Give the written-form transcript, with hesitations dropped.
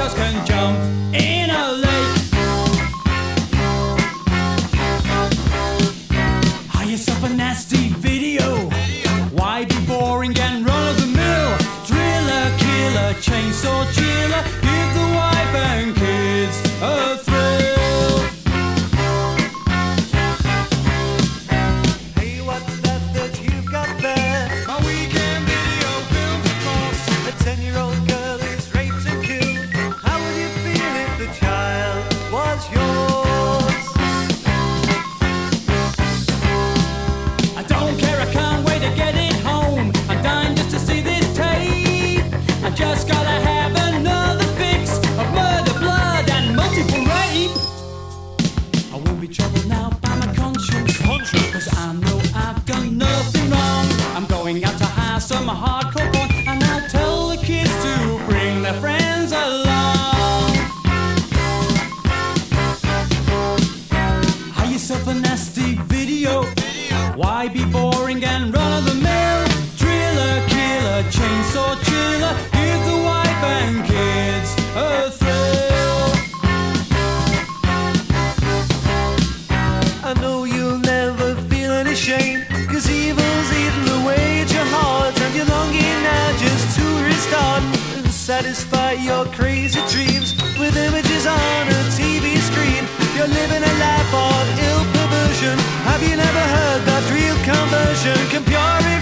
girls can jump in a lake. Hire yourself a nasty video. Why be boring and run of the mill? Driller, killer, chainsaw chiller. Give the wife and kids a thrill. Hey, what's that you've got there? My weekend video film, of course. A 10-year-old girl is raped and killed. How would you feel if the child was yours? I don't care, I can't wait to get it home. I'm dying just to see this tape. I just gotta have another fix of murder, blood, and multiple rape. I won't be troubled now by my conscience, cause I know I've done nothing wrong. I'm going out to hire some hardcore porn, and I'll tell the kids to bring their friends along. Hire yourself a nasty video. Why be boring and run of the mill? Driller, killer, chainsaw chiller. Give the wife and kids a thrill. I know you'll never feel any shame, cause evil's eaten away at your heart, and you're longing now just to restart and satisfy your crazy dreams with images on a TV screen. You're living a life of ill perversion. Have you never heard that real conversion can purify